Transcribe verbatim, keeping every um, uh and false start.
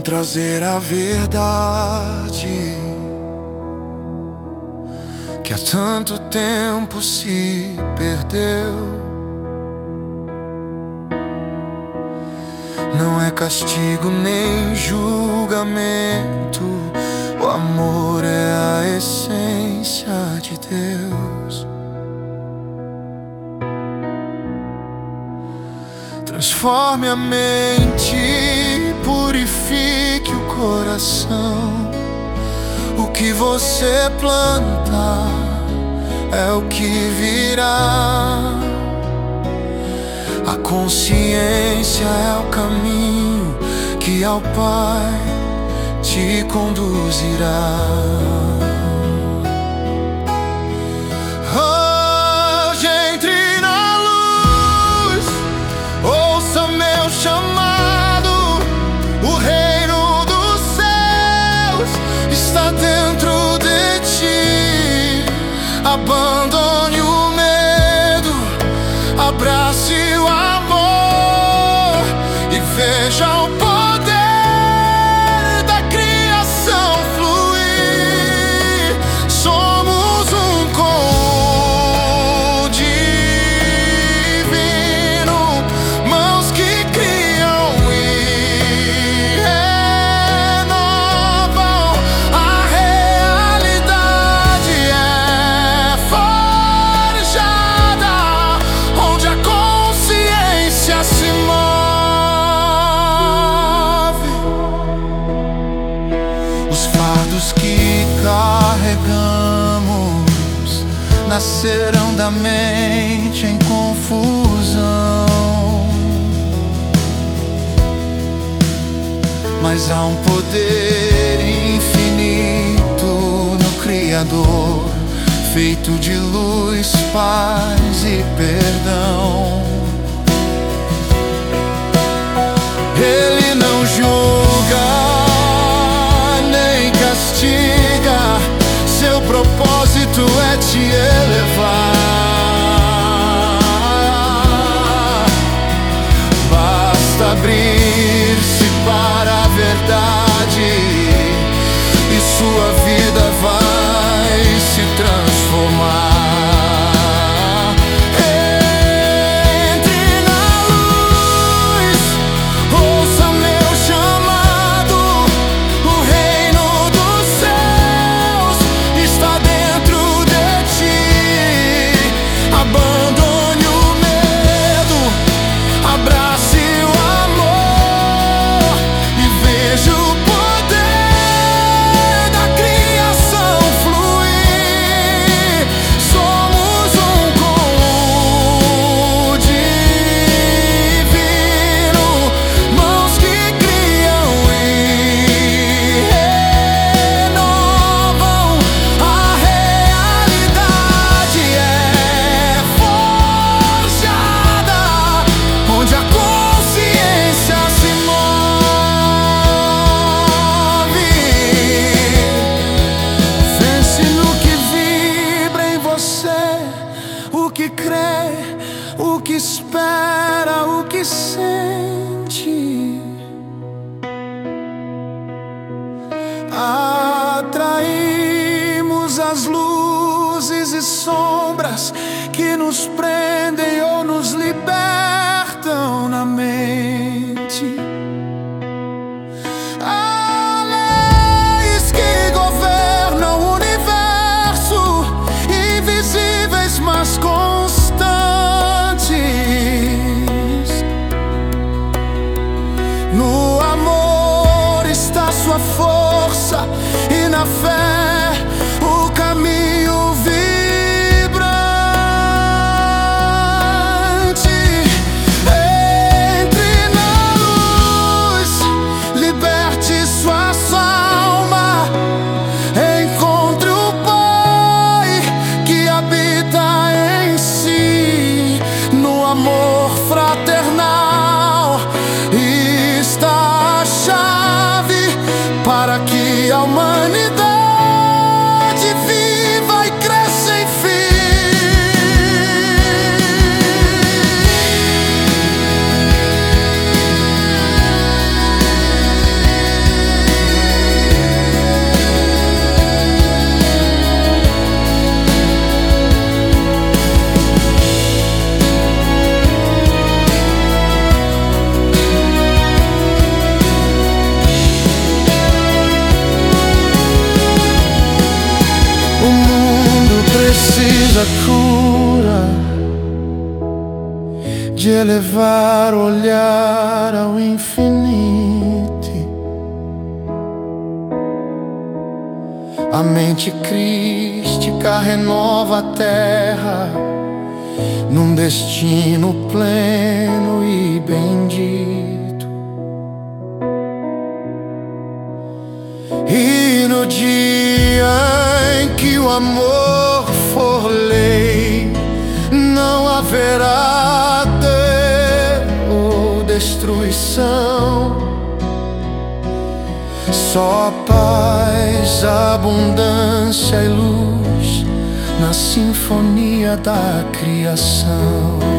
trazer a verdade que há tanto tempo se perdeu. Não é castigo nem julgamento, o amor é a essência de Deus. Transforme a mente, purifique o coração. O que você planta é o que virá. A consciência é o caminho que ao Pai te conduzirá. Hoje entre na luz, ouça meu chamado. O reino dos céus está dentro de ti. Abandone o medo, abrace o amor e veja o poder da criação fluir. Somos um com o divino, mãos que criam e renovam. A realidade é forjada onde a consciência se move. Os fardos que carregamos nascerão da mente em confusão, mas há um poder infinito no Criador, feito de luz, paz e perdão. Ele não julga nem castiga, seu propósito é te elevar. Basta abrir-se para a verdade e sua vida vai se transformar. O que crê, o que espera, o que sente. Atraímos as luzes e sombras que nos prendem ou nos libertam na mente. Há leis que governam o universo, invisíveis mas constantes. No amor está sua força e na fé o caminho vibrante. Entre na luz, liberte sua alma, encontre o Pai que habita em si. No amor fraternal está a chave para que a humanidade tens a cura de elevar o olhar ao infinito. A mente crística renova a terra num destino pleno e bendito. E no dia em que o amor for lei, não haverá dor ou destruição, só paz, abundância e luz na sinfonia da criação.